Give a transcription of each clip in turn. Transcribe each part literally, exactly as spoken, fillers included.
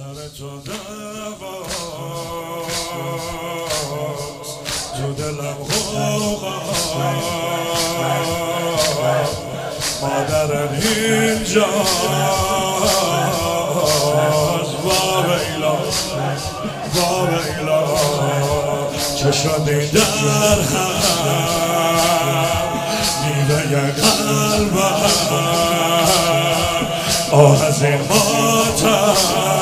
سر تو دواست تو دلم غوغاست مادرم اینجاست وا ویلا وا ویلا چه شدی در هم میوه قلبم آه از این ماتم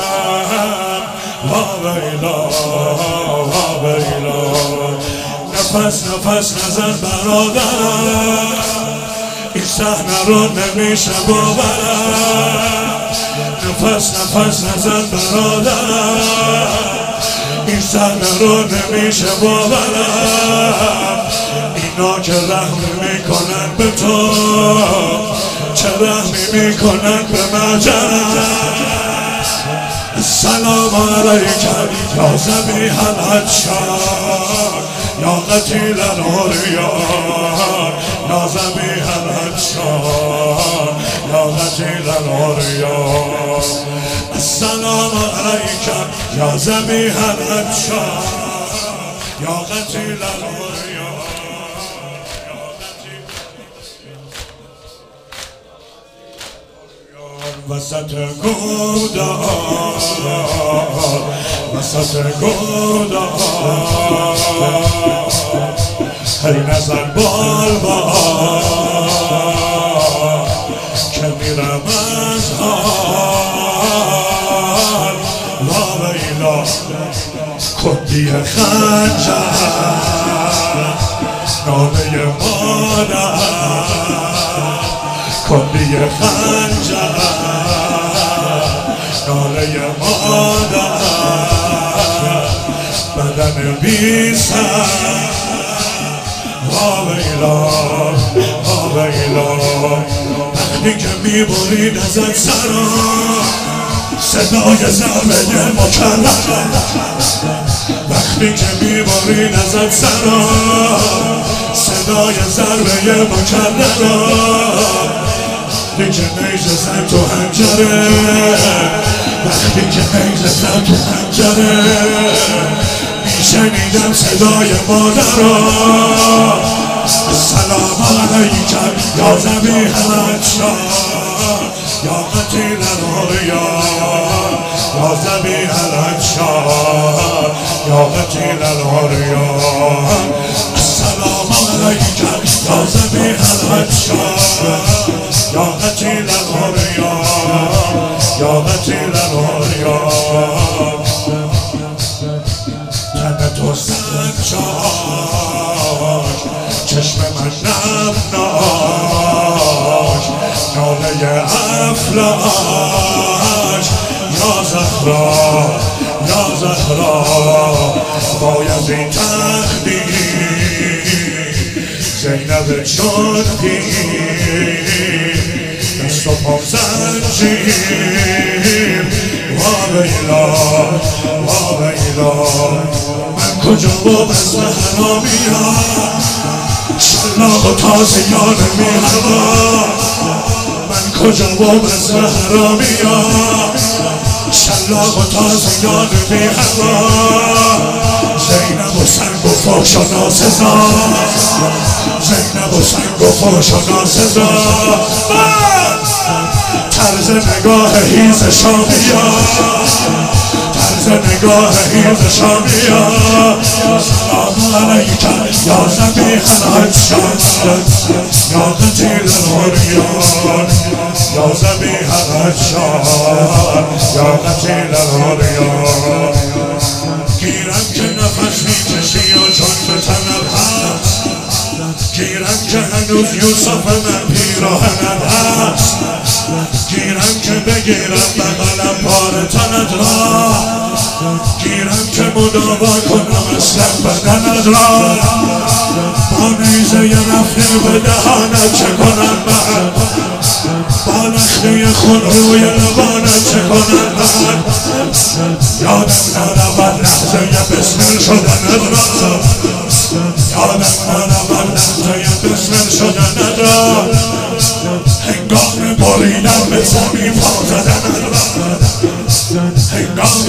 وا ویلا وا ویلا نفس نفس نزن برادرم این صحنه رو نمیشه باورم نفس نفس نزن برادرم این صحنه رو نمیشه باورم اینا که رحم میکنن به تو چه رحمی میکنن به مجرم السلام علیکم یا ذبیح العطشان یا قتیل العریان یا ذبیح العطشان یا قتیل العریان السلام علیکم یا ذبیح العطشان یا قتیل العریان وسط گودان وسط گودان هی نزن بال بال که میرم از حال وا ویلا کندی خنجر نامه مادر کندی خنجر ناله مادر بدن بی سر وا ویلا وا ویلا وقتی که میبرید ازت سرا صدای ضربه مکرر وقتی که میبرید ازت سرا صدای ضربه مکرر وقتی که نیزه زن تو حنجره وقتی که نیزه زن تو حنجره میشنیدم صدای مادرها السلام علیکم یا ذبیح العطشان یا قتیل العریان یا ذبیح العطشان یا قتیل العریان السلام علیکم یا ذبیح العطشان یا قتیل العریان یا قتیل العریان تن تو سنجاک چشم من نمناک ناله افلاک یا زهرا یا زهرا باید این تقدیر زینب چون پیر دست و پا زنجیر وا ویلا وا ویلا من کجا و بزم حرامیم شلاق و تازیان میهوا من کجا و بزم حرامیم شلاق و تازیان میهوا زینب و سنگ و فحش و ناسزا زینب و سنگ و فحش و ناسزا طرز نگاه هیز شامیا طرز نگاه هیز شامیا سلام علیکم یا ذبیح العطشان یا قتیل العریان یا ذبیح العطشان یا قتیل العریان گیرم که نفس میکشی و چون به تنم هست گیرم که هنوز یوسف من پیراهنم هست گیرم که بگیرم بغلم پار تنت را گیرم که مداوا کنم اصلا بدنت را با نیزه رفته به دهانت چه کنم من با نخله خون روی لبانت چه کنم من یادم نرود لحظه بسمل شدنت را یادم نرود لحظه بسمل شدنت را هنگام بریدن به زمین پا زدنت را هنگام